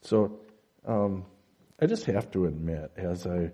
So I just have to admit, as I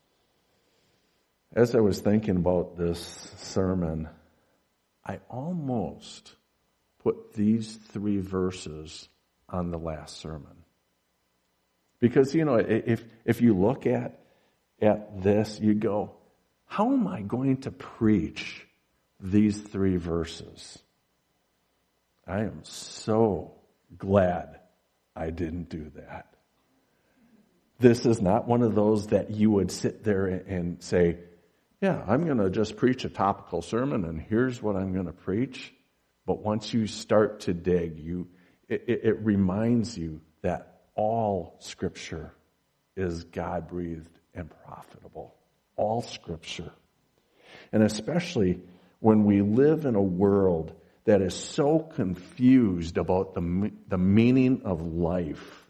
was thinking about this sermon, I almost put these 3 verses on the last sermon. Because, if you look at this, you go, how am I going to preach these 3 verses? I am so glad I didn't do that. This is not one of those that you would sit there and say, yeah, I'm going to just preach a topical sermon and here's what I'm going to preach. But once you start to dig, it reminds you that all Scripture is God-breathed and profitable. All Scripture. And especially when we live in a world that is so confused about the meaning of life.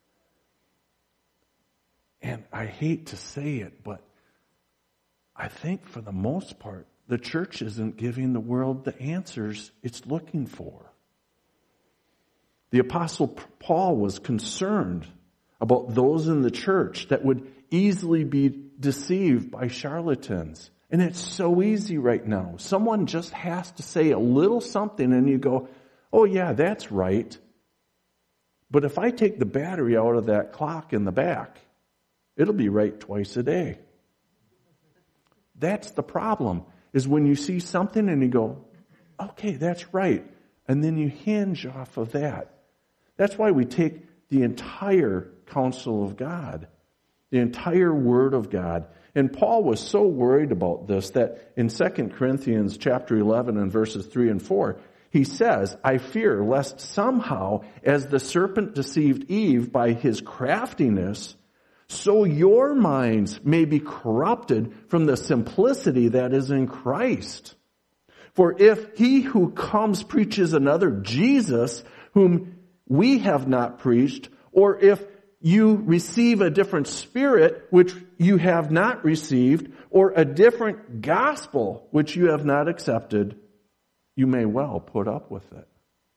And I hate to say it, but I think for the most part, the church isn't giving the world the answers it's looking for. The Apostle Paul was concerned about those in the church that would easily be deceived by charlatans. And it's so easy right now. Someone just has to say a little something and you go, oh yeah, that's right. But if I take the battery out of that clock in the back, it'll be right twice a day. That's the problem, is when you see something and you go, okay, that's right. And then you hinge off of that. That's why we take the entire counsel of God, the entire Word of God. And Paul was so worried about this that in 2 Corinthians chapter 11 and verses 3 and 4, he says, I fear lest somehow, as the serpent deceived Eve by his craftiness, so your minds may be corrupted from the simplicity that is in Christ. For if he who comes preaches another Jesus, whom we have not preached, or if you receive a different spirit which you have not received, or a different gospel which you have not accepted, you may well put up with it.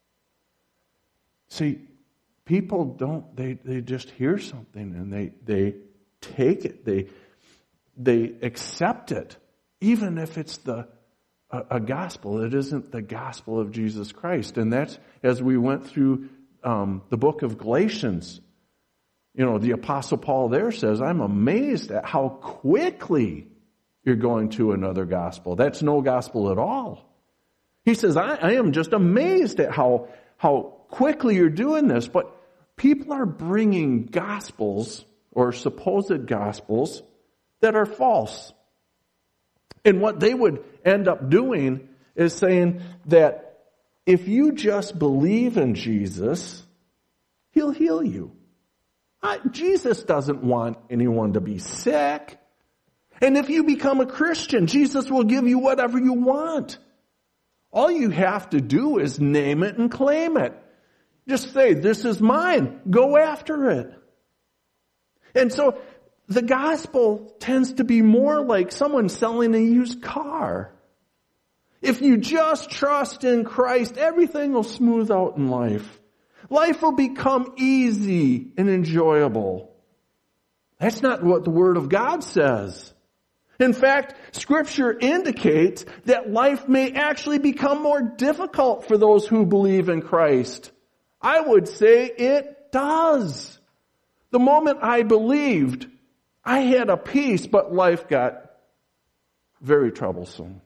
See, people don't, they just hear something and they take it, they accept it, even if it's a gospel. It isn't the gospel of Jesus Christ. And that's, as we went through the book of Galatians, the Apostle Paul there says, I'm amazed at how quickly you're going to another gospel. That's no gospel at all. He says, I am just amazed at how quickly you're doing this. But people are bringing gospels or supposed gospels that are false. And what they would end up doing is saying that if you just believe in Jesus, He'll heal you. Jesus doesn't want anyone to be sick. And if you become a Christian, Jesus will give you whatever you want. All you have to do is name it and claim it. Just say, this is mine. Go after it. And so the gospel tends to be more like someone selling a used car. If you just trust in Christ, everything will smooth out in life. Life will become easy and enjoyable. That's not what the Word of God says. In fact, Scripture indicates that life may actually become more difficult for those who believe in Christ. I would say it does. The moment I believed, I had a peace, but life got very troublesome.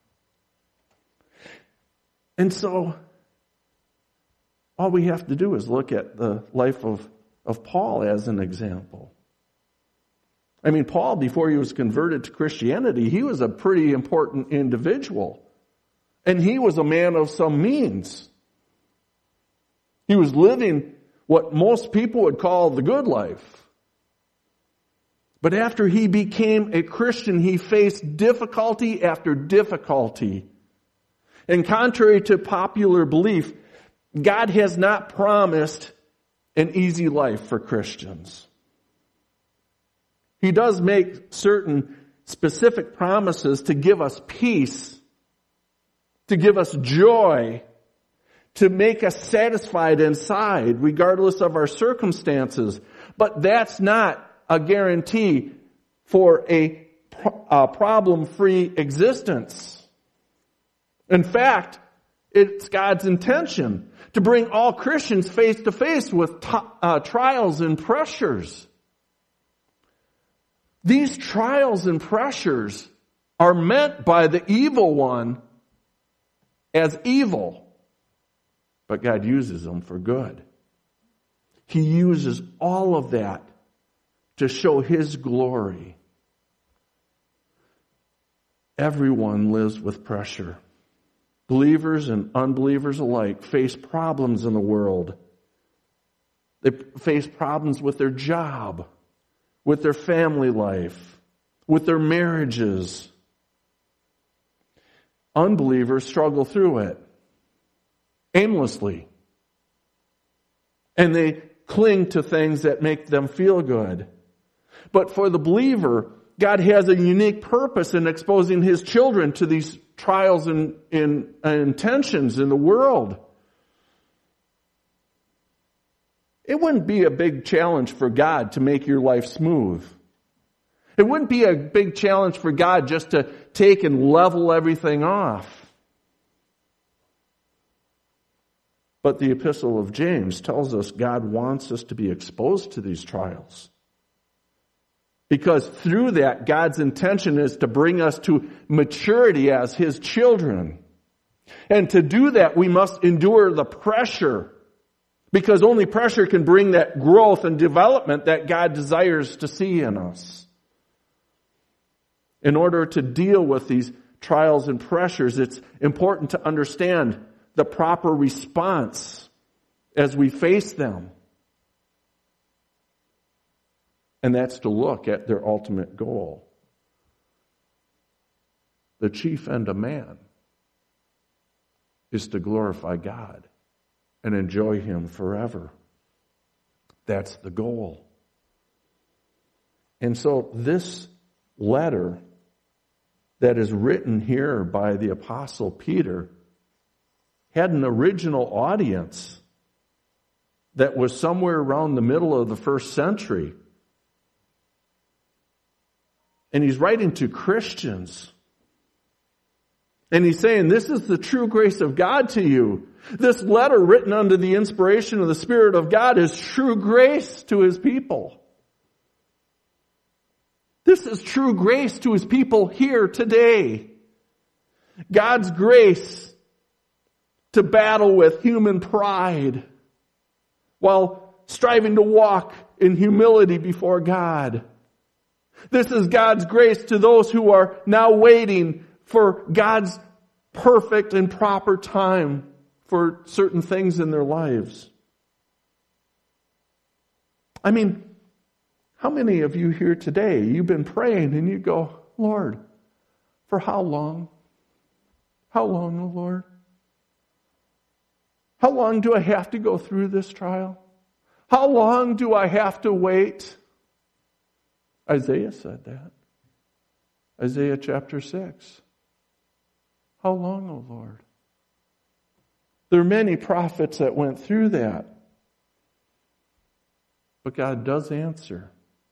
And so, all we have to do is look at the life of Paul as an example. I mean, Paul, before he was converted to Christianity, he was a pretty important individual. And he was a man of some means. He was living what most people would call the good life. But after he became a Christian, he faced difficulty after difficulty. And contrary to popular belief, God has not promised an easy life for Christians. He does make certain specific promises to give us peace, to give us joy, to make us satisfied inside, regardless of our circumstances. But that's not a guarantee for a problem-free existence. In fact, it's God's intention to bring all Christians face to face with trials and pressures. These trials and pressures are meant by the evil one as evil, but God uses them for good. He uses all of that to show His glory. Everyone lives with pressure. Believers and unbelievers alike face problems in the world. They face problems with their job, with their family life, with their marriages. Unbelievers struggle through it aimlessly. And they cling to things that make them feel good. But for the believer, God has a unique purpose in exposing His children to these trials and tensions in the world. It wouldn't be a big challenge for God to make your life smooth. It wouldn't be a big challenge for God just to take and level everything off. But the Epistle of James tells us God wants us to be exposed to these trials. Because through that, God's intention is to bring us to maturity as His children. And to do that, we must endure the pressure. Because only pressure can bring that growth and development that God desires to see in us. In order to deal with these trials and pressures, it's important to understand the proper response as we face them. And that's to look at their ultimate goal. The chief end of man is to glorify God and enjoy Him forever. That's the goal. And so this letter that is written here by the Apostle Peter had an original audience that was somewhere around the middle of the first century. And he's writing to Christians. And he's saying, this is the true grace of God to you. This letter written under the inspiration of the Spirit of God is true grace to His people. This is true grace to His people here today. God's grace to battle with human pride while striving to walk in humility before God. This is God's grace to those who are now waiting for God's perfect and proper time for certain things in their lives. I mean, how many of you here today, you've been praying and you go, Lord, for how long? How long, O Lord? How long do I have to go through this trial? How long do I have to wait? Isaiah said that. Isaiah chapter 6. How long, O Lord? There are many prophets that went through that. But God does answer.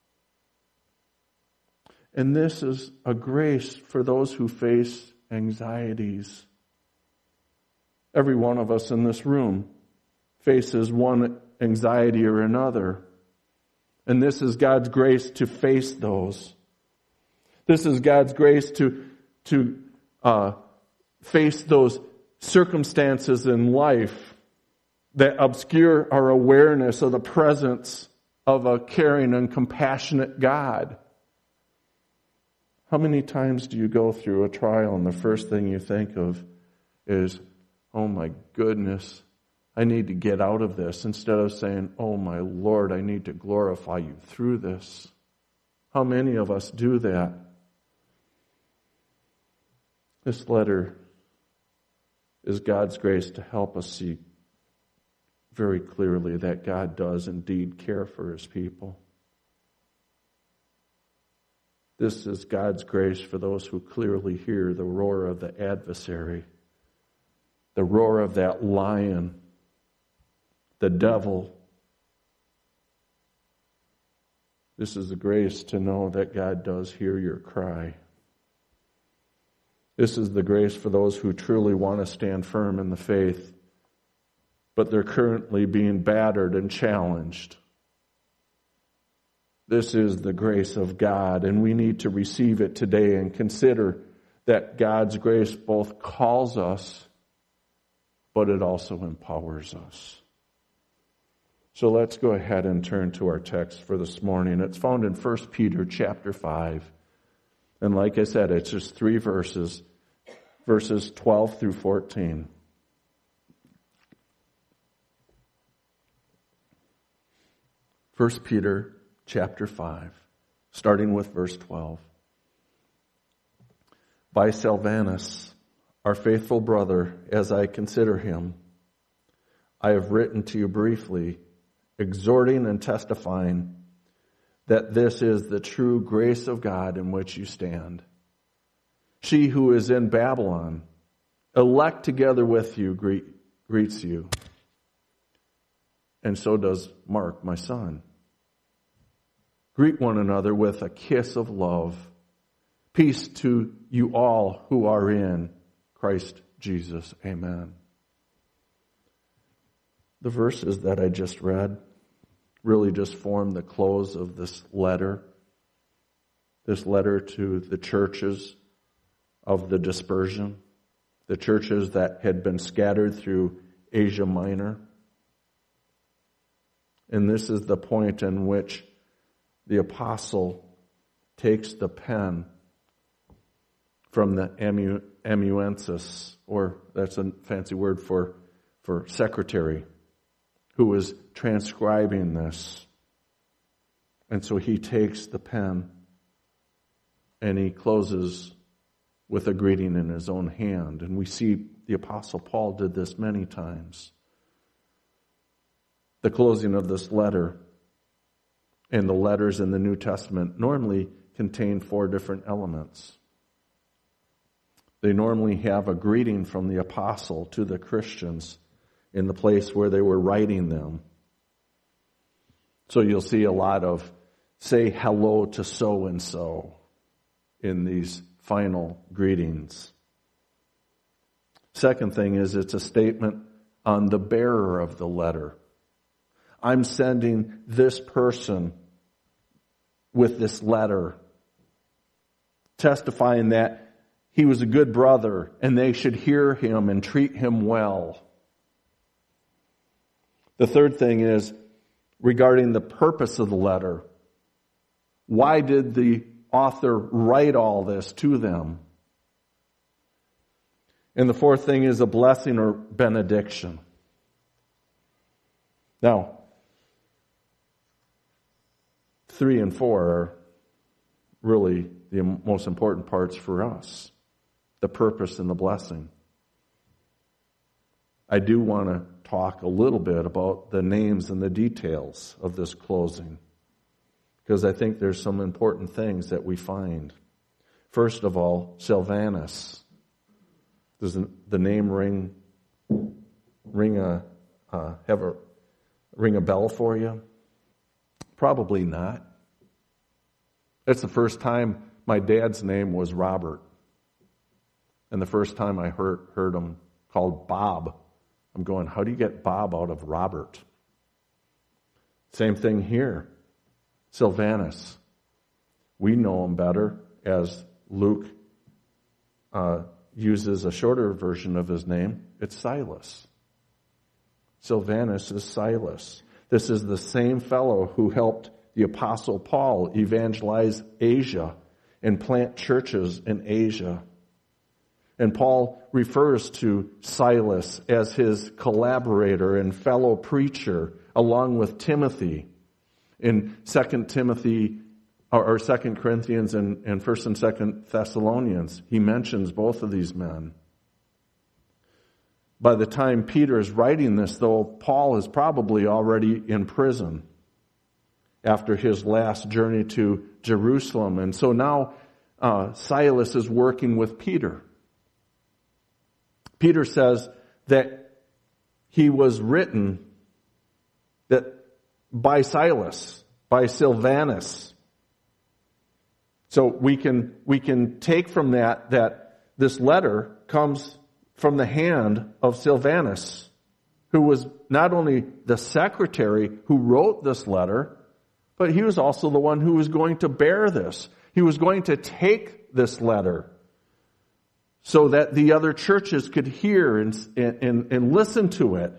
And this is a grace for those who face anxieties. Every one of us in this room faces one anxiety or another. And this is God's grace to face those. This is God's grace to face those circumstances in life that obscure our awareness of the presence of a caring and compassionate God. How many times do you go through a trial and the first thing you think of is, oh my goodness, I need to get out of this, instead of saying, oh my Lord, I need to glorify you through this? How many of us do that? This letter is God's grace to help us see very clearly that God does indeed care for His people. This is God's grace for those who clearly hear the roar of the adversary the roar of that lion, the devil. This is the grace to know that God does hear your cry. This is the grace for those who truly want to stand firm in the faith, but they're currently being battered and challenged. This is the grace of God, and we need to receive it today and consider that God's grace both calls us, but it also empowers us. So let's go ahead and turn to our text for this morning. It's found in 1 Peter chapter 5. And like I said, it's just 3 verses, verses 12 through 14. First Peter chapter 5, starting with verse 12. By Silvanus, our faithful brother, as I consider him, I have written to you briefly, exhorting and testifying that this is the true grace of God in which you stand. She who is in Babylon, elect together with you, greets you. And so does Mark, my son. Greet one another with a kiss of love. Peace to you all who are in Christ Jesus. Amen. The verses that I just read really just form the close of this letter to the churches of the dispersion, the churches that had been scattered through Asia Minor. And this is the point in which the apostle takes the pen from the amanuensis, or that's a fancy word for secretary, who is transcribing this. And so he takes the pen and he closes with a greeting in his own hand. And we see the Apostle Paul did this many times. The closing of this letter and the letters in the New Testament normally contain 4 different elements. They normally have a greeting from the apostle to the Christians in the place where they were writing them. So you'll see a lot of say hello to so-and-so in these final greetings. Second thing is it's a statement on the bearer of the letter. I'm sending this person with this letter, testifying that he was a good brother and they should hear him and treat him well. The third thing is regarding the purpose of the letter. Why did the author write all this to them? And the fourth thing is a blessing or benediction. Now, 3 and 4 are really the most important parts for us. The purpose and the blessing. I do want to talk a little bit about the names and the details of this closing, because I think there's some important things that we find. First of all, Silvanus. Does the name ring a bell for you? Probably not. That's the first time my dad's name was Robert. And the first time I heard him called Bob, I'm going, how do you get Bob out of Robert? Same thing here. Silvanus. We know him better as Luke uses a shorter version of his name. It's Silas. Silvanus is Silas. This is the same fellow who helped the Apostle Paul evangelize Asia and plant churches in Asia. And Paul refers to Silas as his collaborator and fellow preacher, along with Timothy. In 2 Timothy, or 2 Corinthians and 1 and 2 Thessalonians, he mentions both of these men. By the time Peter is writing this, though, Paul is probably already in prison after his last journey to Jerusalem. And so now Silas is working with Peter. Peter says that he was written that by Silas, by Silvanus. So we can take from that this letter comes from the hand of Silvanus, who was not only the secretary who wrote this letter, but he was also the one who was going to bear this. He was going to take this letter so that the other churches could hear and listen to it.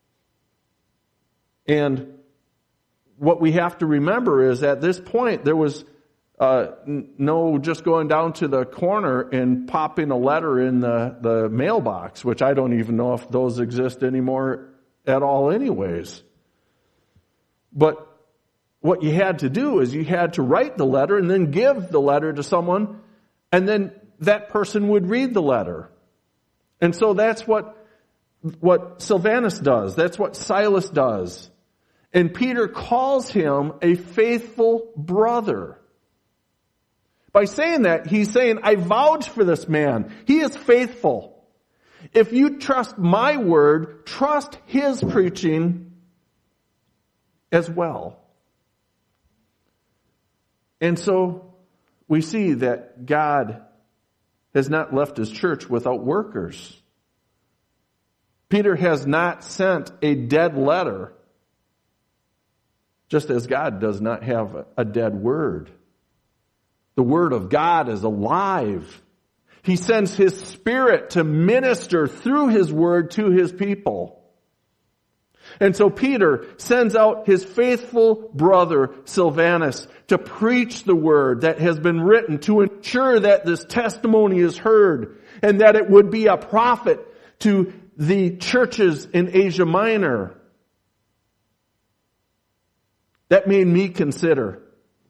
And what we have to remember is at this point there was no just going down to the corner and popping a letter in the mailbox, which I don't even know if those exist anymore at all anyways. But what you had to do is you had to write the letter and then give the letter to someone, and then that person would read the letter. And so that's what Silvanus does. That's what Silas does. And Peter calls him a faithful brother. By saying that, he's saying, I vouch for this man. He is faithful. If you trust my word, trust his preaching as well. And so we see that God has not left his church without workers. Peter has not sent a dead letter, just as God does not have a dead word. The word of God is alive. He sends his Spirit to minister through his word to his people. And so Peter sends out his faithful brother Silvanus to preach the word that has been written, to ensure that this testimony is heard and that it would be a profit to the churches in Asia Minor. That made me consider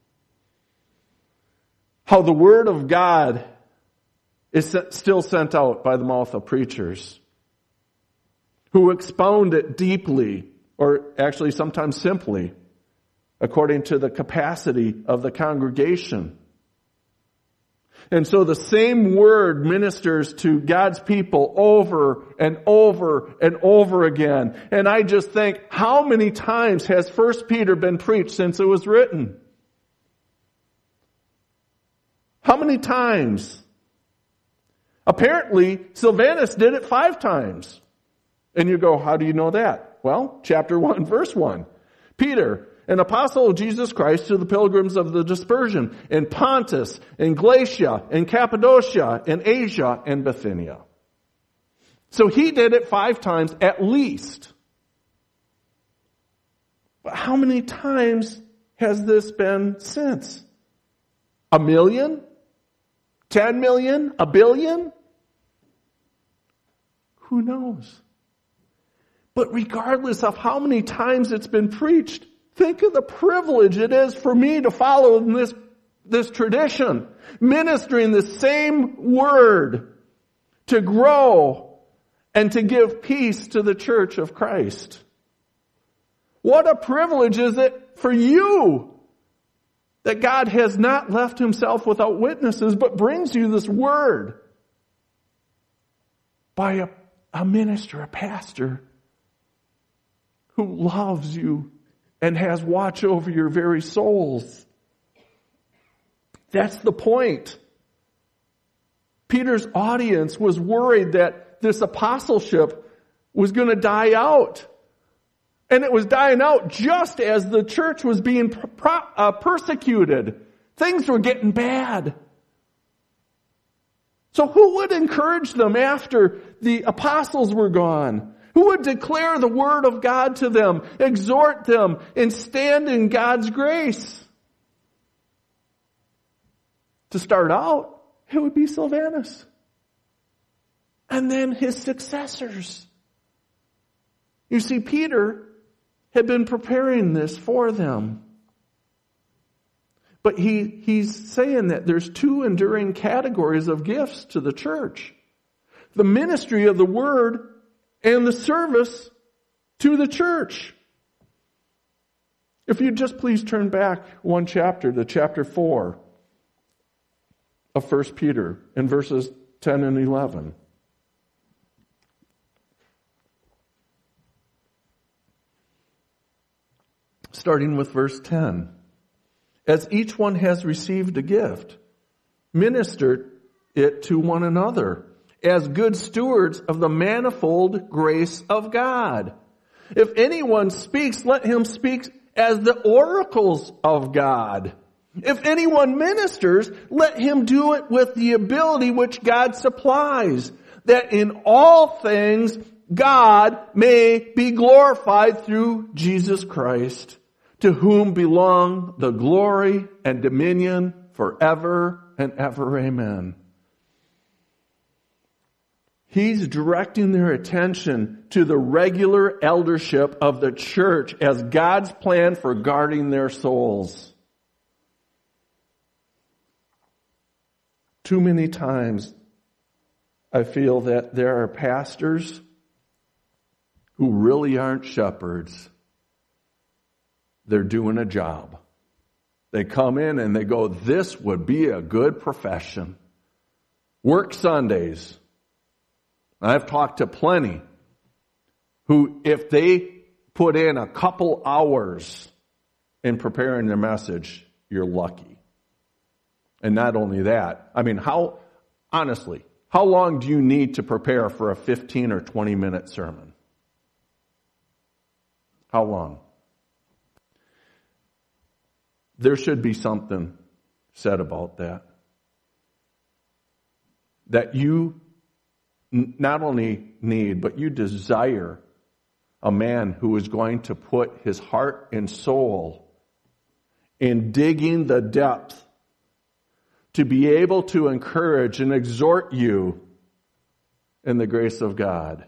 how the word of God is still sent out by the mouth of preachers who expound it deeply, or actually sometimes simply, according to the capacity of the congregation. And so the same word ministers to God's people over and over and over again. And I just think, how many times has 1 Peter been preached since it was written? How many times? Apparently, Silvanus did it 5 times. And you go, how do you know that? Well, chapter 1, verse 1. Peter, an apostle of Jesus Christ, to the pilgrims of the dispersion in Pontus, in Galatia, in Cappadocia, in Asia, and Bithynia. So he did it 5 times at least. But how many times has this been since? 1 million? 10 million? 1 billion? Who knows? But regardless of how many times it's been preached, think of the privilege it is for me to follow in this tradition, ministering the same word to grow and to give peace to the church of Christ. What a privilege is it for you that God has not left himself without witnesses, but brings you this word by a minister, a pastor, who loves you and has watch over your very souls. That's the point. Peter's audience was worried that this apostleship was going to die out. And it was dying out just as the church was being persecuted. Things were getting bad. So who would encourage them after the apostles were gone? Who would declare the word of God to them, exhort them, and stand in God's grace? To start out, it would be Silvanus. And then his successors. You see, Peter had been preparing this for them. But he's saying that there's 2 enduring categories of gifts to the church. The ministry of the word and the service to the church. If you'd just please turn back 1 chapter to chapter 4 of 1 Peter in verses 10 and 11. starting with verse 10. As each one has received a gift, minister it to one another as good stewards of the manifold grace of God. If anyone speaks, let him speak as the oracles of God. If anyone ministers, let him do it with the ability which God supplies, that in all things God may be glorified through Jesus Christ, to whom belong the glory and dominion forever and ever. Amen. He's directing their attention to the regular eldership of the church as God's plan for guarding their souls. Too many times I feel that there are pastors who really aren't shepherds. They're doing a job. They come in and they go, this would be a good profession. Work Sundays. I've talked to plenty who, if they put in a couple hours in preparing their message, you're lucky. And not only that, I mean, honestly, how long do you need to prepare for a 15 or 20 minute sermon? How long? There should be something said about that. That you not only need, but you desire a man who is going to put his heart and soul in digging the depth to be able to encourage and exhort you in the grace of God.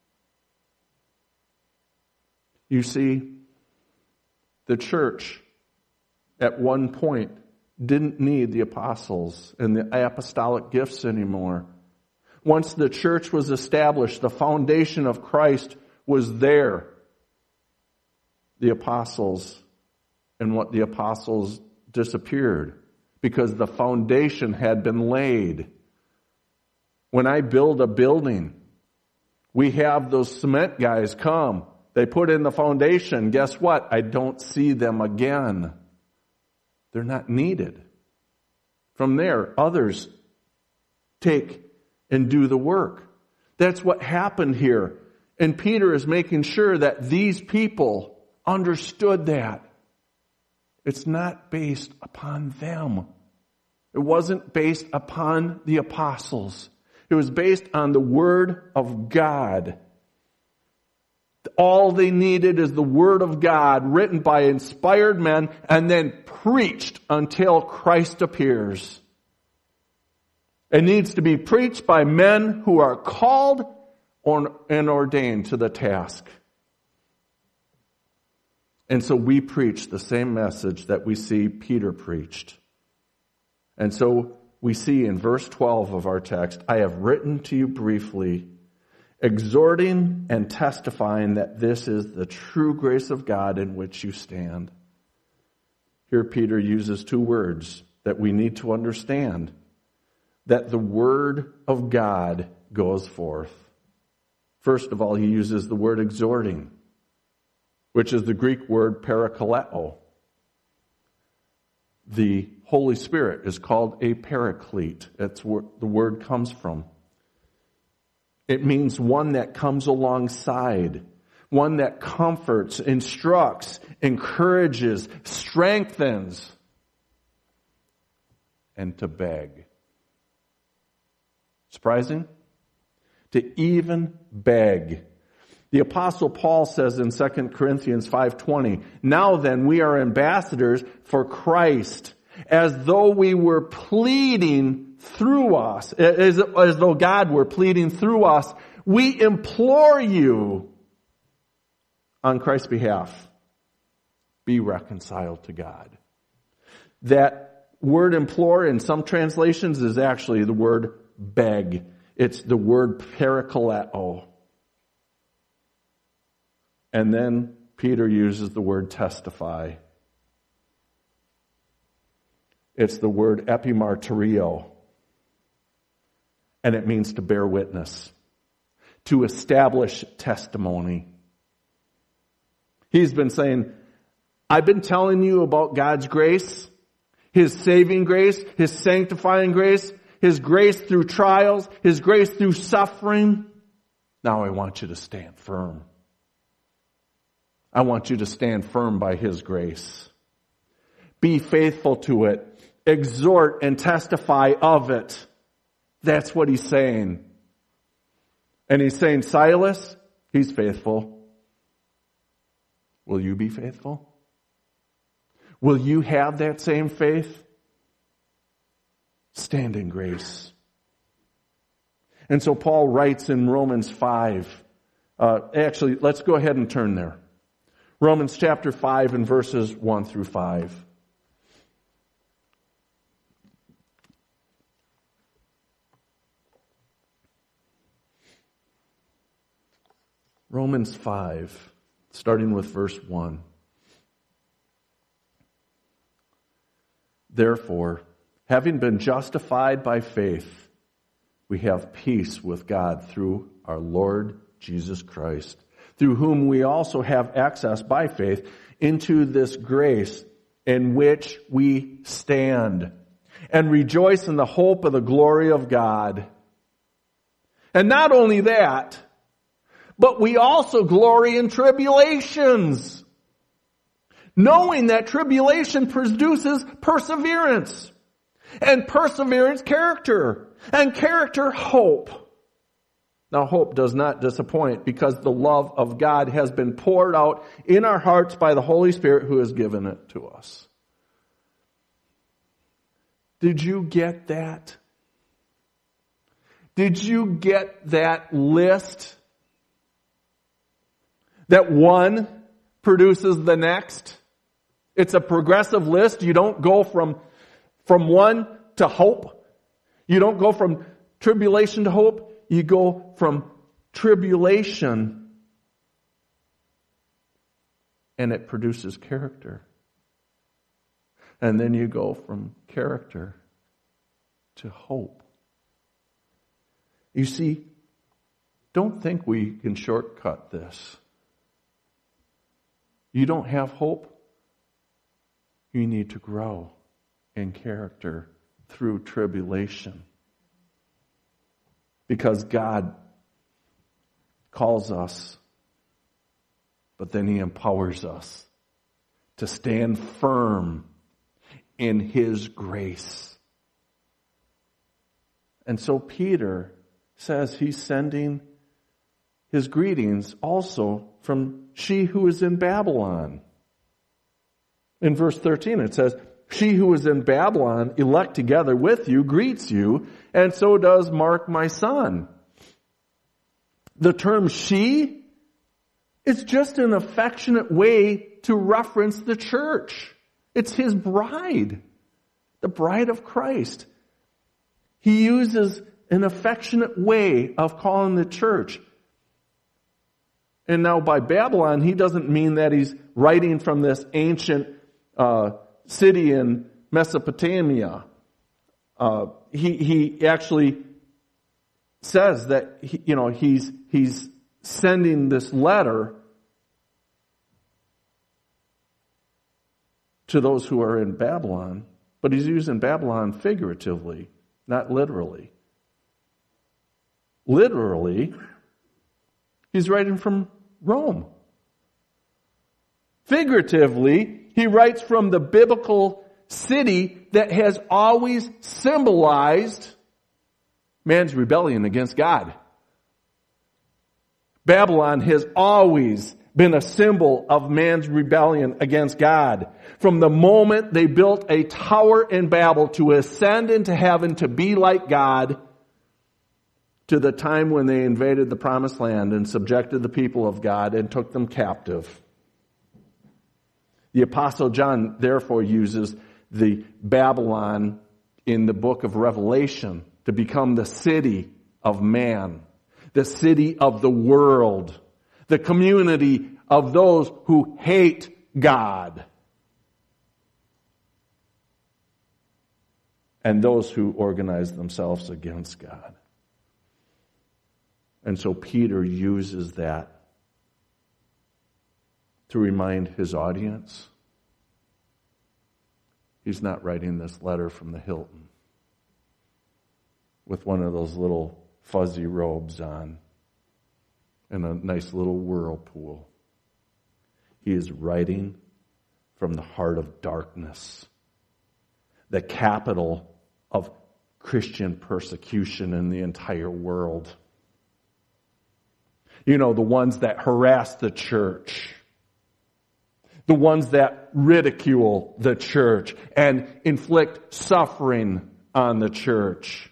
You see, the church at one point didn't need the apostles and the apostolic gifts anymore. Once the church was established, the foundation of Christ was there. The apostles and what the apostles disappeared because the foundation had been laid. When I build a building, we have those cement guys come. They put in the foundation. Guess what? I don't see them again. They're not needed. From there, others take and do the work. That's what happened here. And Peter is making sure that these people understood that. It's not based upon them. It wasn't based upon the apostles. It was based on the Word of God. All they needed is the Word of God written by inspired men and then preached until Christ appears. It needs to be preached by men who are called and ordained to the task. And so we preach the same message that we see Peter preached. And so we see in verse 12 of our text, I have written to you briefly, exhorting and testifying that this is the true grace of God in which you stand. Here Peter uses two words that we need to understand. That the word of God goes forth. First of all, he uses the word exhorting, which is the Greek word parakaleo. The Holy Spirit is called a paraclete. That's where the word comes from. It means one that comes alongside, one that comforts, instructs, encourages, strengthens, and to beg. Surprising? To even beg. The Apostle Paul says in 2 Corinthians 5:20, now then we are ambassadors for Christ, as though we were pleading through us, as though God were pleading through us. We implore you on Christ's behalf, be reconciled to God. That word implore in some translations is actually the word beg. It's the word parakaleo. And then Peter uses the word testify. It's the word epimartyrio. And it means to bear witness, to establish testimony. He's been saying, I've been telling you about God's grace, His saving grace, His sanctifying grace, His grace through trials, His grace through suffering. Now I want you to stand firm. I want you to stand firm by His grace. Be faithful to it. Exhort and testify of it. That's what he's saying. And he's saying, Silas, he's faithful. Will you be faithful? Will you have that same faith? Stand in grace. And so Paul writes in Romans 5. Actually, let's go ahead and turn there. Romans chapter 5 and verses 1 through 5. Romans 5, starting with verse 1. Therefore, having been justified by faith, we have peace with God through our Lord Jesus Christ, through whom we also have access by faith into this grace in which we stand, and rejoice in the hope of the glory of God. And not only that, but we also glory in tribulations, knowing that tribulation produces perseverance, and perseverance character, and character hope. Now hope does not disappoint, because the love of God has been poured out in our hearts by the Holy Spirit who has given it to us. Did you get that? Did you get that list? That one produces the next. It's a progressive list. You don't go from one to hope. You don't go from tribulation to hope. You go from tribulation and it produces character. And then you go from character to hope. You see, don't think we can shortcut this. You don't have hope, you need to grow in character through tribulation. Because God calls us, but then He empowers us to stand firm in His grace. And so Peter says he's sending his greetings also from she who is in Babylon. In verse 13 it says, she who is in Babylon, elect together with you, greets you, and so does Mark my son. The term she is just an affectionate way to reference the church. It's his bride, the bride of Christ. He uses an affectionate way of calling the church. And now by Babylon, he doesn't mean that he's writing from this ancient city in Mesopotamia. He actually says that he's sending this letter to those who are in Babylon, but he's using Babylon figuratively, not literally. Literally, he's writing from Rome. Figuratively, he writes from the biblical city that has always symbolized man's rebellion against God. Babylon has always been a symbol of man's rebellion against God. From the moment they built a tower in Babel to ascend into heaven to be like God, to the time when they invaded the promised land and subjected the people of God and took them captive. The Apostle John therefore uses the Babylon in the book of Revelation to become the city of man, the city of the world, the community of those who hate God, and those who organize themselves against God. And so Peter uses that to remind his audience he's not writing this letter from the Hilton with one of those little fuzzy robes on and a nice little whirlpool. He is writing from the heart of darkness, the capital of Christian persecution in the entire world. You know, the ones that harass the church, the ones that ridicule the church and inflict suffering on the church.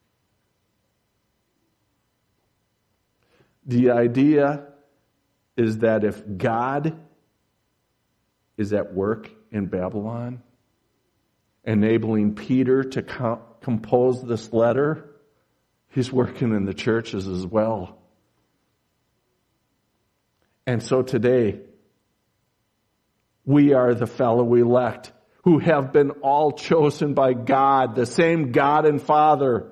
The idea is that if God is at work in Babylon, enabling Peter to compose this letter, he's working in the churches as well. And so today, we are the fellow elect who have been all chosen by God, the same God and Father.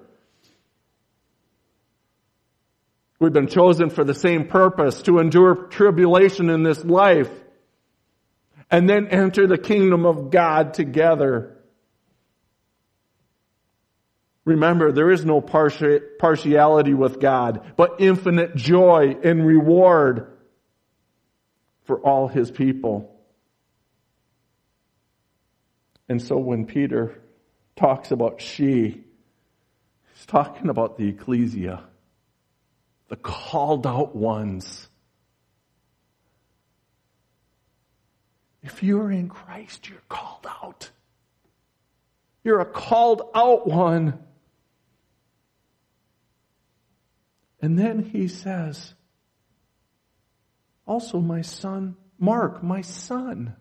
We've been chosen for the same purpose, to endure tribulation in this life, and then enter the kingdom of God together. Remember, there is no partiality with God, but infinite joy and reward for all His people. And so when Peter talks about he's talking about the ecclesia, the called out ones. If you're in Christ, you're called out. You're a called out one. And then he says, also my son, Mark, my son.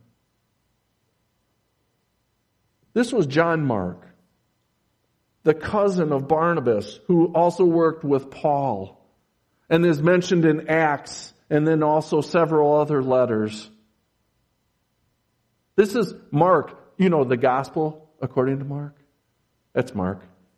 This was John Mark, the cousin of Barnabas, who also worked with Paul and is mentioned in Acts and then also several other letters. This is Mark, you know, the gospel according to Mark. That's Mark.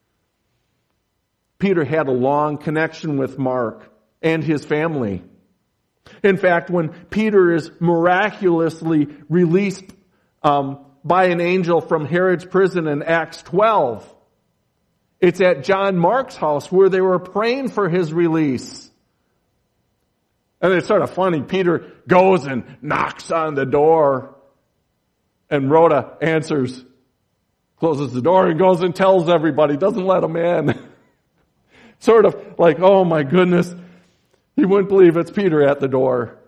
Peter had a long connection with Mark and his family. In fact, when Peter is miraculously released by an angel from Herod's prison in Acts 12, it's at John Mark's house where they were praying for his release. And it's sort of funny. Peter goes and knocks on the door, and Rhoda answers, closes the door, and goes and tells everybody, doesn't let them in. Sort of like, oh my goodness, you wouldn't believe it's Peter at the door.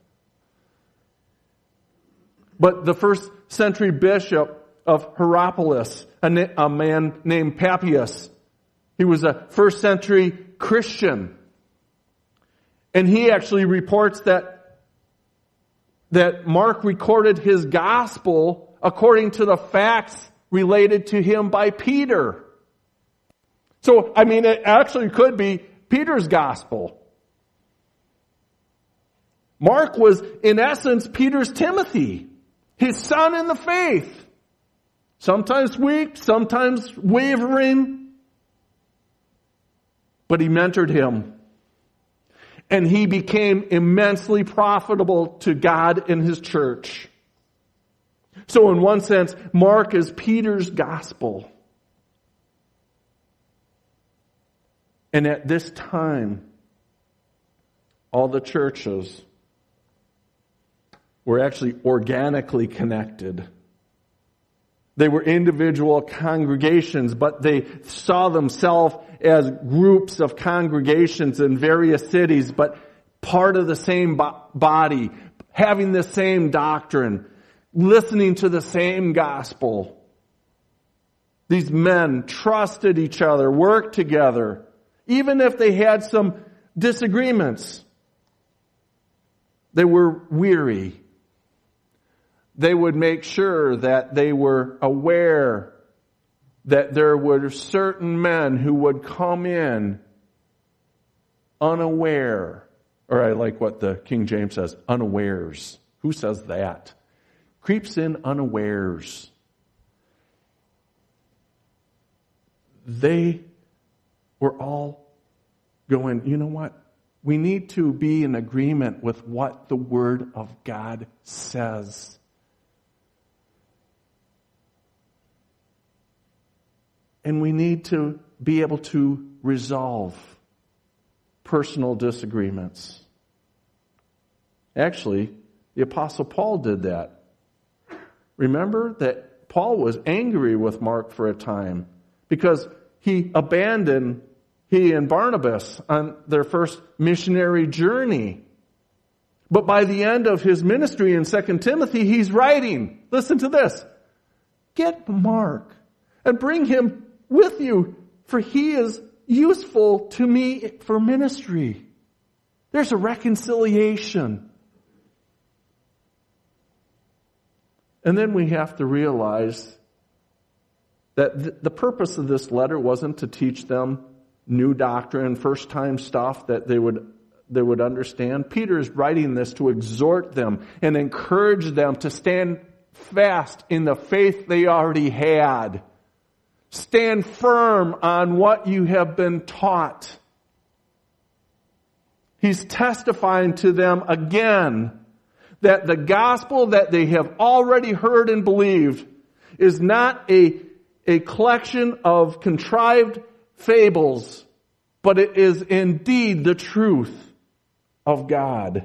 But the first century bishop of Hierapolis, a man named Papias, he was a first century Christian. And he actually reports that Mark recorded his gospel according to the facts related to him by Peter. So, I mean, it actually could be Peter's gospel. Mark was, in essence, Peter's Timothy, his son in the faith. Sometimes weak, sometimes wavering. But he mentored him. And he became immensely profitable to God and His church. So in one sense, Mark is Peter's gospel. And at this time, all the churches were actually organically connected. They were individual congregations, but they saw themselves as groups of congregations in various cities, but part of the same body, having the same doctrine, listening to the same gospel. These men trusted each other, worked together, even if they had some disagreements. They were weary. They would make sure that they were aware that there were certain men who would come in unaware. Or I like what the King James says, unawares. Who says that? Creeps in unawares. They were all going, you know what? We need to be in agreement with what the Word of God says. And we need to be able to resolve personal disagreements. Actually, the Apostle Paul did that. Remember that Paul was angry with Mark for a time because he and Barnabas on their first missionary journey. But by the end of his ministry in 2 Timothy, he's writing, listen to this, get Mark and bring him with you, for he is useful to me for ministry. There's a reconciliation. And then we have to realize that the purpose of this letter wasn't to teach them new doctrine, first-time stuff that they would understand. Peter is writing this to exhort them and encourage them to stand fast in the faith they already had. Stand firm on what you have been taught. He's testifying to them again that the gospel that they have already heard and believed is not a collection of contrived fables, but it is indeed the truth of God.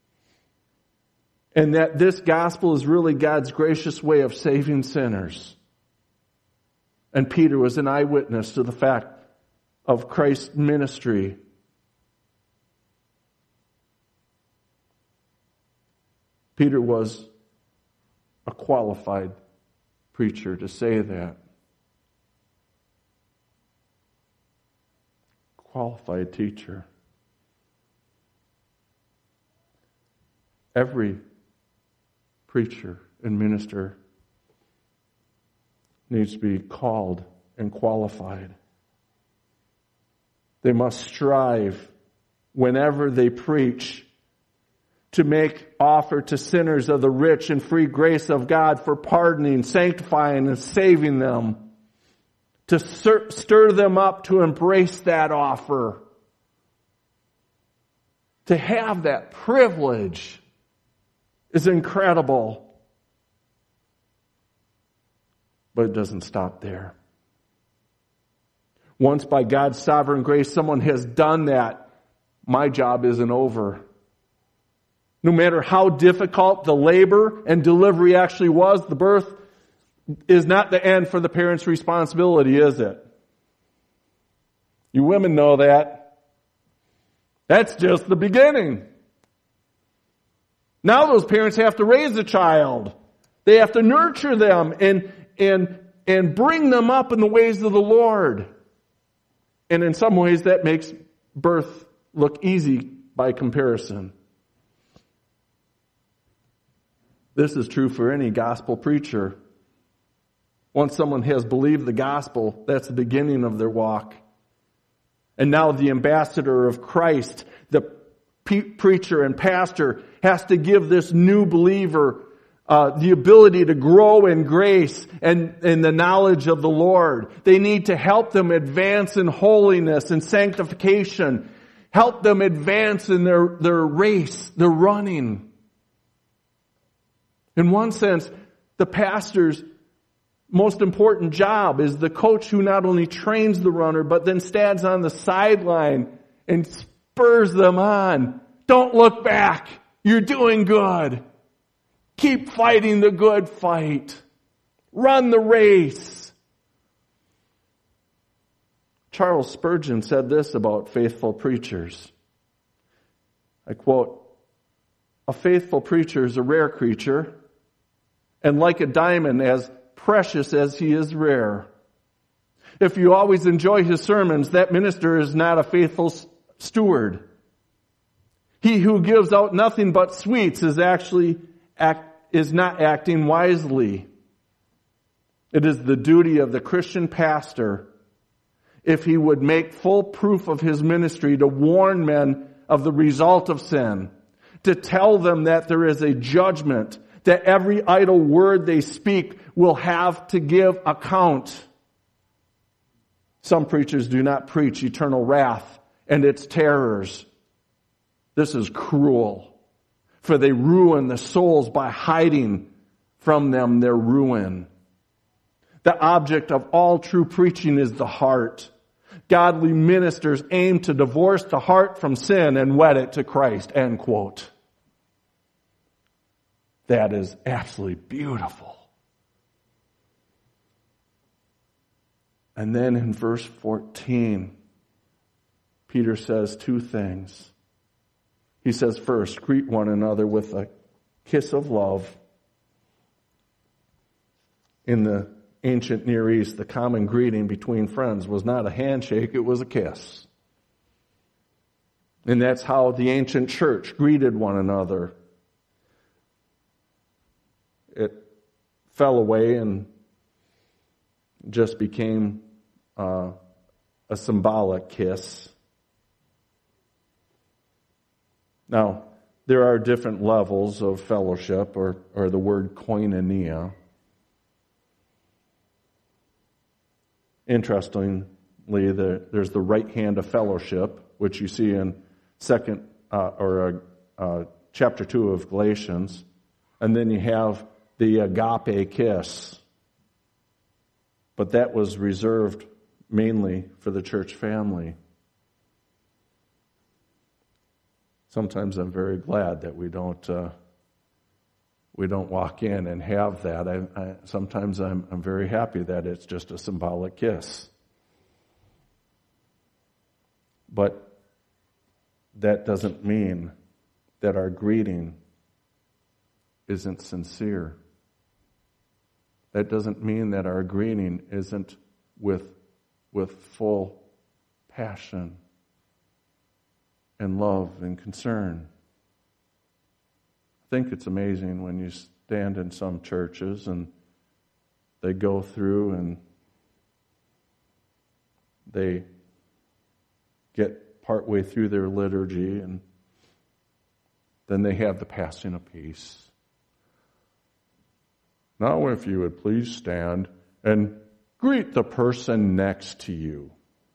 And that this gospel is really God's gracious way of saving sinners. And Peter was an eyewitness to the fact of Christ's ministry. Peter was a qualified preacher to say that. Qualified teacher. Every preacher and minister needs to be called and qualified. They must strive whenever they preach to make offer to sinners of the rich and free grace of God for pardoning, sanctifying, and saving them. To stir them up to embrace that offer. To have that privilege is incredible. But it doesn't stop there. Once by God's sovereign grace someone has done that, my job isn't over. No matter how difficult the labor and delivery actually was, the birth is not the end for the parent's responsibility, is it? You women know that. That's just the beginning. Now those parents have to raise a child. They have to nurture them and bring them up in the ways of the Lord. And in some ways that makes birth look easy by comparison. This is true for any gospel preacher. Once someone has believed the gospel, that's the beginning of their walk. And now the ambassador of Christ, the preacher and pastor, has to give this new believer the ability to grow in grace and in the knowledge of the Lord. They need to help them advance in holiness and sanctification. Help them advance in their race, their running. In one sense, the pastor's most important job is the coach who not only trains the runner, but then stands on the sideline and spurs them on. Don't look back. You're doing good. Keep fighting the good fight. Run the race. Charles Spurgeon said this about faithful preachers. I quote, "A faithful preacher is a rare creature, and like a diamond, as precious as he is rare. If you always enjoy his sermons, that minister is not a faithful steward. He who gives out nothing but sweets is not acting wisely. It is the duty of the Christian pastor, if he would make full proof of his ministry, to warn men of the result of sin, to tell them that there is a judgment, that every idle word they speak will have to give account. Some preachers do not preach eternal wrath and its terrors. This is cruel, for they ruin the souls by hiding from them their ruin. The object of all true preaching is the heart. Godly ministers aim to divorce the heart from sin and wed it to Christ, end quote. That is absolutely beautiful. And then in verse 14, Peter says two things. He says, first, greet one another with a kiss of love. In the ancient Near East, the common greeting between friends was not a handshake, it was a kiss. And that's how the ancient church greeted one another. It fell away and just became a symbolic kiss. Now, there are different levels of fellowship, or the word koinonia. Interestingly, there's the right hand of fellowship, which you see in chapter 2 of Galatians, and then you have the agape kiss. But that was reserved mainly for the church family. Sometimes I'm very glad that we don't walk in and have that. Sometimes I'm very happy that it's just a symbolic kiss. But that doesn't mean that our greeting isn't sincere. That doesn't mean that our greeting isn't with full passion and love and concern. I think it's amazing when you stand in some churches and they go through and they get partway through their liturgy and then they have the passing of peace. Now if you would please stand and greet the person next to you.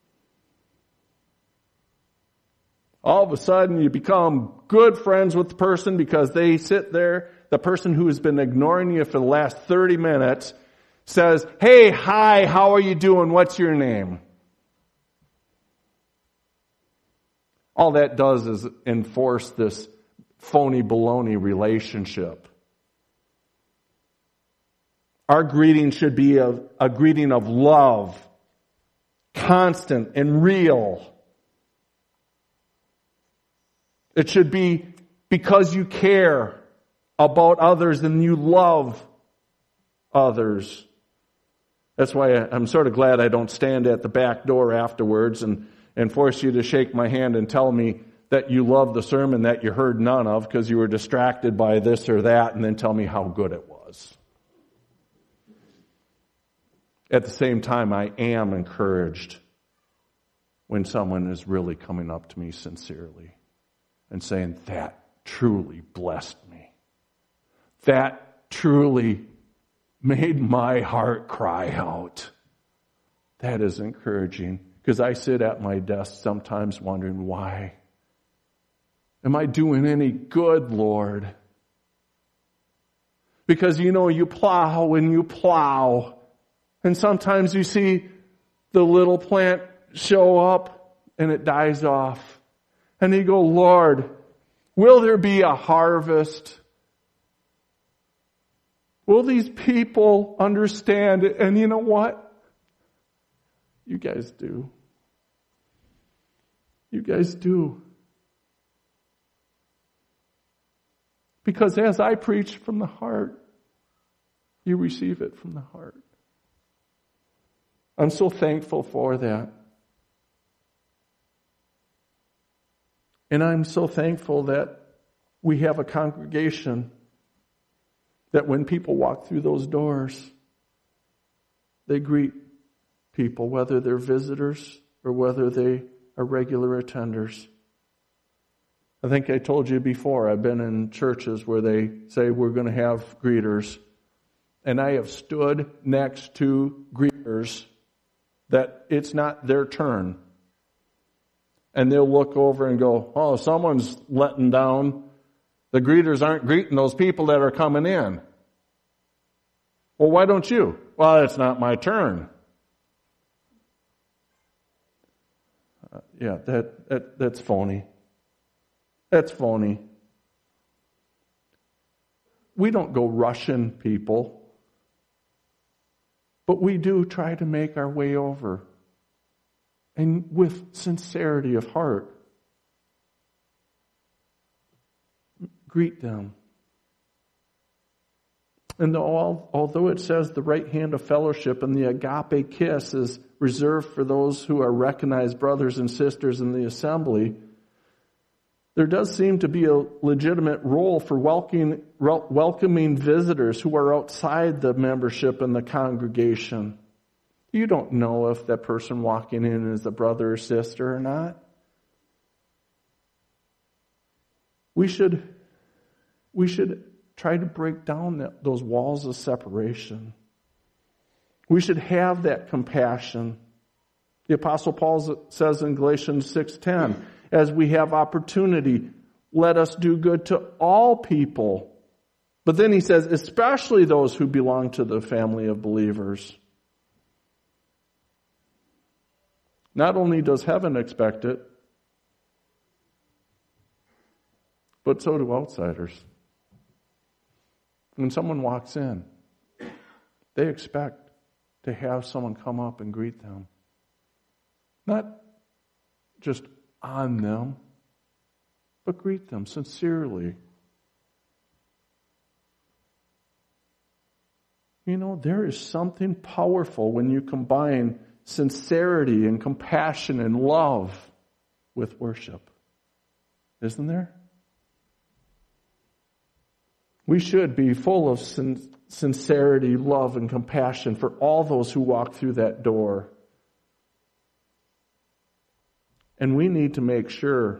All of a sudden you become good friends with the person because they sit there. The person who has been ignoring you for the last 30 minutes says, "Hey, hi, how are you doing? What's your name?" All that does is enforce this phony baloney relationship. Our greeting should be a greeting of love, constant and real. It should be because you care about others and you love others. That's why I'm sort of glad I don't stand at the back door afterwards and force you to shake my hand and tell me that you love the sermon that you heard none of because you were distracted by this or that, and then tell me how good it was. At the same time, I am encouraged when someone is really coming up to me sincerely and saying, "That truly blessed me. That truly made my heart cry out." That is encouraging, because I sit at my desk sometimes wondering, why? Am I doing any good, Lord? Because you plow and you plow, and sometimes you see the little plant show up and it dies off. And you go, "Lord, will there be a harvest? Will these people understand it?" And you know what? You guys do. You guys do. Because as I preach from the heart, you receive it from the heart. I'm so thankful for that. And I'm so thankful that we have a congregation that when people walk through those doors, they greet people, whether they're visitors or whether they are regular attenders. I think I told you before, I've been in churches where they say we're going to have greeters. And I have stood next to greeters that it's not their turn. And they'll look over and go, "Oh, someone's letting down. The greeters aren't greeting those people that are coming in." Well, why don't you? Well, it's not my turn. That's phony. That's phony. We don't go rushing people, but we do try to make our way over. And with sincerity of heart, greet them. And although it says the right hand of fellowship and the agape kiss is reserved for those who are recognized brothers and sisters in the assembly, there does seem to be a legitimate role for welcoming visitors who are outside the membership and the congregation. You don't know if that person walking in is a brother or sister or not. We should try to break down those walls of separation. We should have that compassion. The Apostle Paul says in Galatians 6:10, as we have opportunity, let us do good to all people. But then he says, especially those who belong to the family of believers. Not only does heaven expect it, but so do outsiders. When someone walks in, they expect to have someone come up and greet them. Not just on them, but greet them sincerely. You know, there is something powerful when you combine sincerity and compassion and love with worship. Isn't there? We should be full of sincerity, love, and compassion for all those who walk through that door. And we need to make sure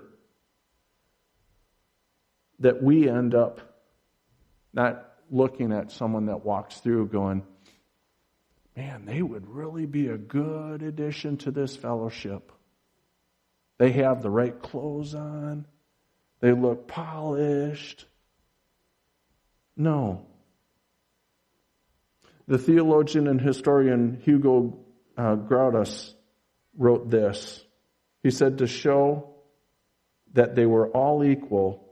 that we end up not looking at someone that walks through going, man, they would really be a good addition to this fellowship. They have the right clothes on. They look polished. No. The theologian and historian Hugo Grotius wrote this. He said, to show that they were all equal,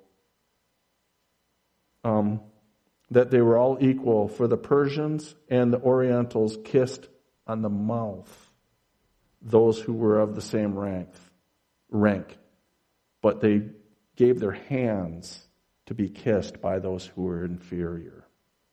for the Persians and the Orientals kissed on the mouth those who were of the same rank, but they gave their hands to be kissed by those who were inferior.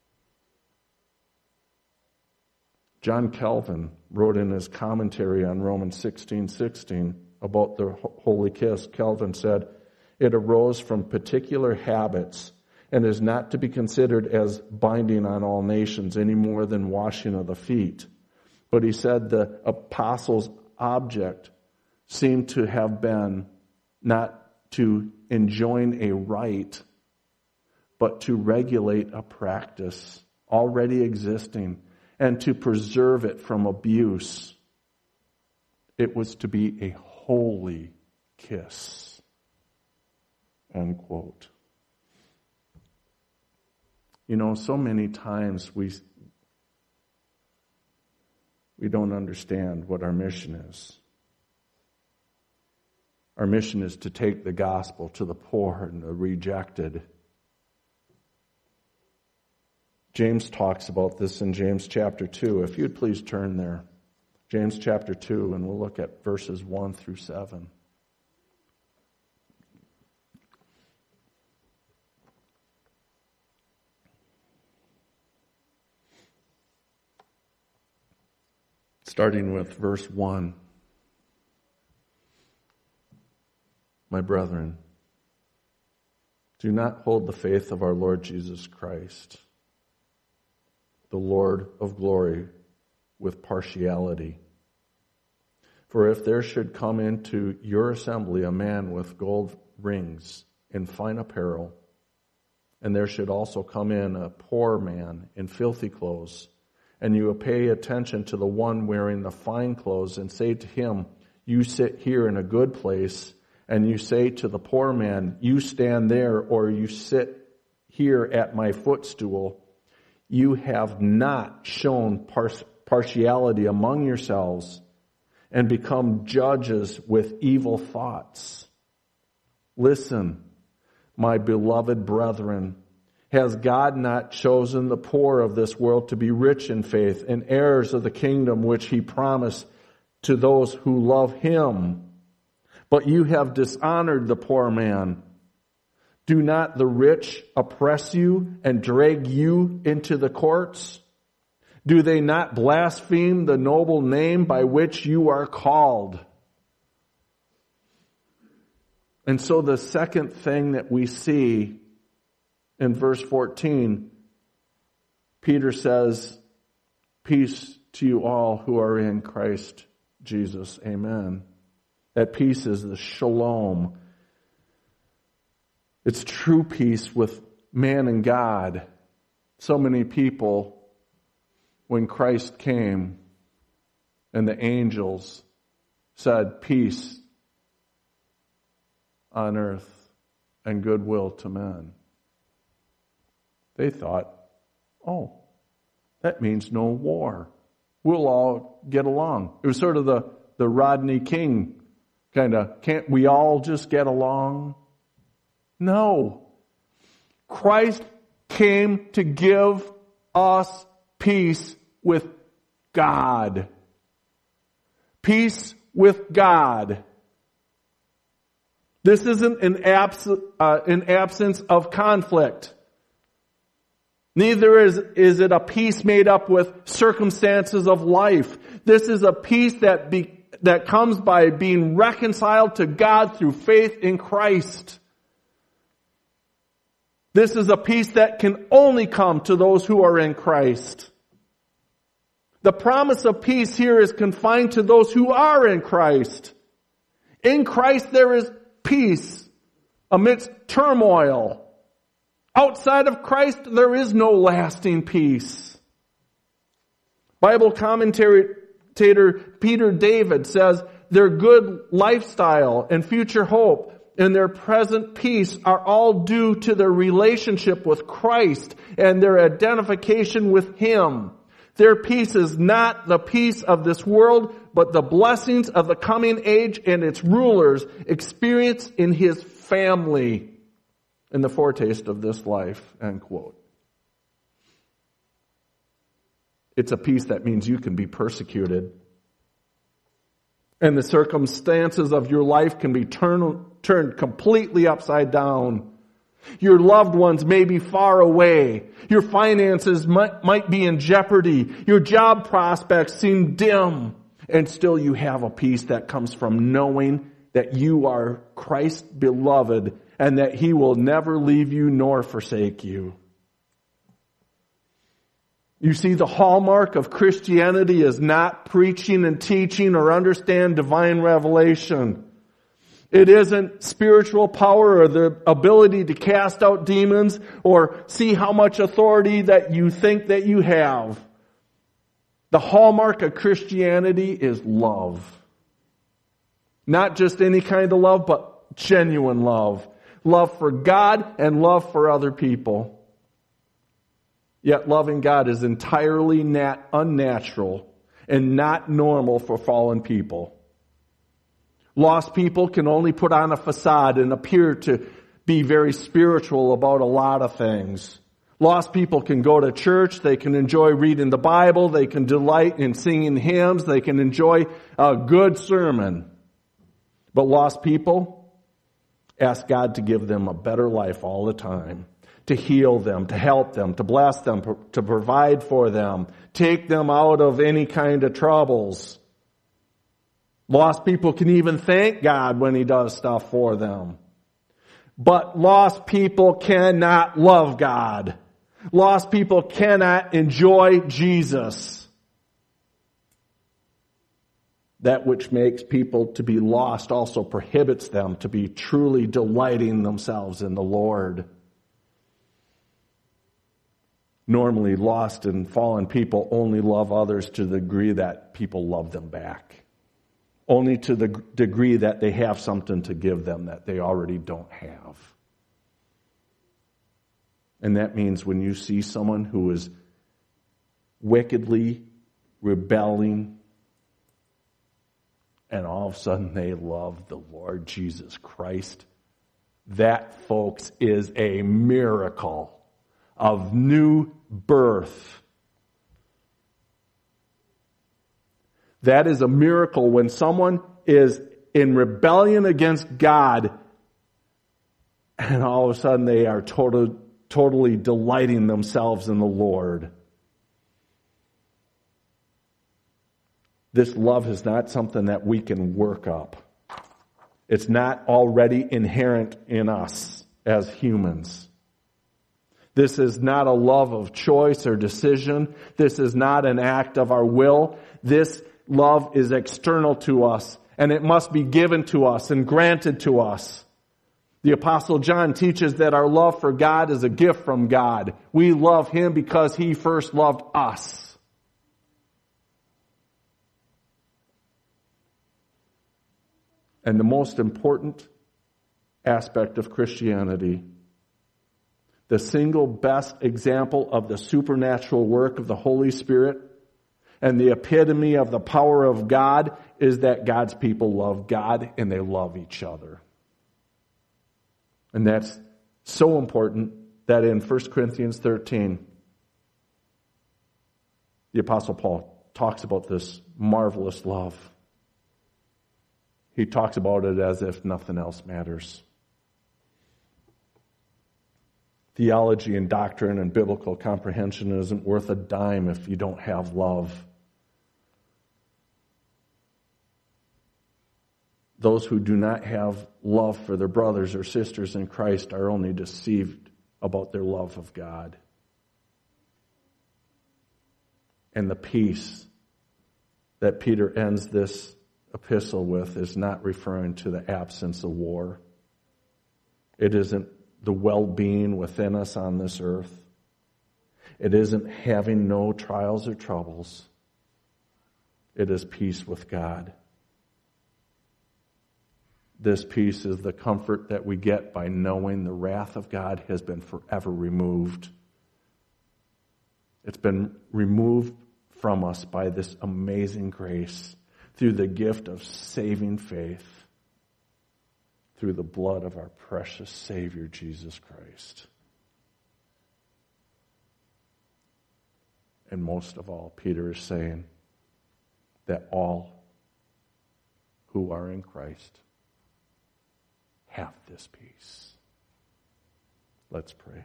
John Calvin wrote in his commentary on Romans 16:16 about the holy kiss. Calvin said, it arose from particular habits and is not to be considered as binding on all nations any more than washing of the feet. But he said the apostles' object seemed to have been not to enjoin a rite, but to regulate a practice already existing and to preserve it from abuse. It was to be a holy kiss. End quote. You know, so many times we don't understand what our mission is. Our mission is to take the gospel to the poor and the rejected. James talks about this in James chapter 2. If you'd please turn there. James chapter 2, and we'll look at verses 1 through 7. Starting with verse 1. My brethren, do not hold the faith of our Lord Jesus Christ, the Lord of glory, with partiality. For if there should come into your assembly a man with gold rings and fine apparel, and there should also come in a poor man in filthy clothes, and you will pay attention to the one wearing the fine clothes and say to him, you sit here in a good place, and you say to the poor man, you stand there, or you sit here at my footstool, you have not shown partiality among yourselves and become judges with evil thoughts. Listen, my beloved brethren, has God not chosen the poor of this world to be rich in faith and heirs of the kingdom which he promised to those who love him? But you have dishonored the poor man. Do not the rich oppress you and drag you into the courts? Do they not blaspheme the noble name by which you are called? And so the second thing that we see in verse 14, Peter says, peace to you all who are in Christ Jesus. Amen. That peace is the shalom. It's true peace with man and God. So many people, when Christ came and the angels said, peace on earth and goodwill to men, they thought, oh, that means no war. We'll all get along. It was sort of the Rodney King kind of, can't we all just get along? No. Christ came to give us peace with God. Peace with God. This isn't an absence of conflict. Neither is it a peace made up with circumstances of life. This is a peace that comes by being reconciled to God through faith in Christ. This is a peace that can only come to those who are in Christ. The promise of peace here is confined to those who are in Christ. In Christ there is peace amidst turmoil. Outside of Christ there is no lasting peace. Bible commentator Peter David says their good lifestyle and future hope and their present peace are all due to their relationship with Christ and their identification with Him. Their peace is not the peace of this world, but the blessings of the coming age and its rulers experienced in His family in the foretaste of this life, end quote. It's a peace that means you can be persecuted. And the circumstances of your life can be turned completely upside down. Your loved ones may be far away. Your finances might be in jeopardy. Your job prospects seem dim. And still you have a peace that comes from knowing that you are Christ's beloved and that He will never leave you nor forsake you. You see, the hallmark of Christianity is not preaching and teaching or understand divine revelation. It isn't spiritual power or the ability to cast out demons or see how much authority that you think that you have. The hallmark of Christianity is love. Not just any kind of love, but genuine love. Love for God and love for other people. Yet loving God is entirely unnatural and not normal for fallen people. Lost people can only put on a facade and appear to be very spiritual about a lot of things. Lost people can go to church, they can enjoy reading the Bible, they can delight in singing hymns, they can enjoy a good sermon. But lost people ask God to give them a better life all the time, to heal them, to help them, to bless them, to provide for them, take them out of any kind of troubles. Lost people can even thank God when He does stuff for them. But lost people cannot love God. Lost people cannot enjoy Jesus. That which makes people to be lost also prohibits them to be truly delighting themselves in the Lord. Normally, lost and fallen people only love others to the degree that people love them back. Only to the degree that they have something to give them that they already don't have. And that means when you see someone who is wickedly rebelling, and all of a sudden they love the Lord Jesus Christ. That, folks, is a miracle of new birth. That is a miracle when someone is in rebellion against God and all of a sudden they are totally delighting themselves in the Lord. This love is not something that we can work up. It's not already inherent in us as humans. This is not a love of choice or decision. This is not an act of our will. This love is external to us, and it must be given to us and granted to us. The Apostle John teaches that our love for God is a gift from God. We love Him because He first loved us. And the most important aspect of Christianity, the single best example of the supernatural work of the Holy Spirit and the epitome of the power of God, is that God's people love God and they love each other. And that's so important that in 1 Corinthians 13, the Apostle Paul talks about this marvelous love. He talks about it as if nothing else matters. Theology and doctrine and biblical comprehension isn't worth a dime if you don't have love. Those who do not have love for their brothers or sisters in Christ are only deceived about their love of God. And the peace that Peter ends this epistle with is not referring to the absence of war. It isn't the well-being within us on this earth. It isn't having no trials or troubles. It is peace with God. This peace is the comfort that we get by knowing the wrath of God has been forever removed. It's been removed from us by this amazing grace through the gift of saving faith, through the blood of our precious Savior, Jesus Christ. And most of all, Peter is saying that all who are in Christ have this peace. Let's pray.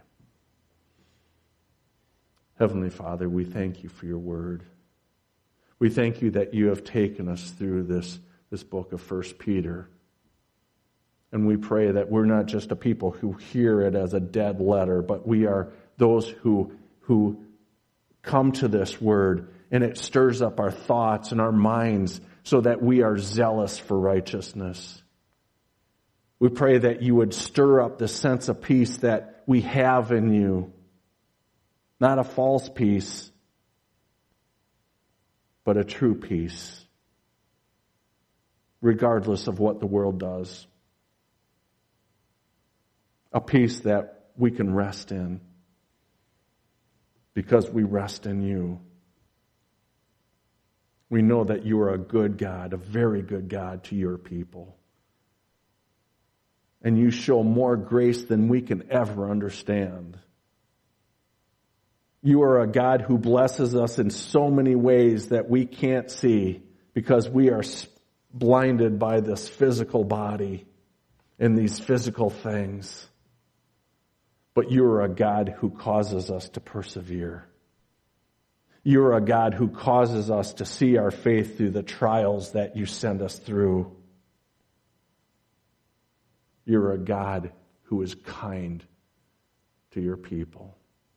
Heavenly Father, we thank you for your word. We thank you that you have taken us through this book of 1 Peter. And we pray that we're not just a people who hear it as a dead letter, but we are those who come to this word and it stirs up our thoughts and our minds so that we are zealous for righteousness. We pray that you would stir up the sense of peace that we have in you. Not a false peace, but a true peace, regardless of what the world does. A peace that we can rest in because we rest in you. We know that you are a good God, a very good God to your people. And you show more grace than we can ever understand. You are a God who blesses us in so many ways that we can't see because we are blinded by this physical body and these physical things. But you are a God who causes us to persevere. You are a God who causes us to see our faith through the trials that you send us through. You're a God who is kind to your people.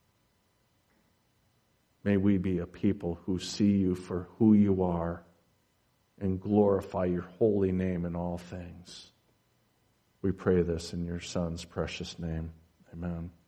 May we be a people who see you for who you are and glorify your holy name in all things. We pray this in your Son's precious name. Amen.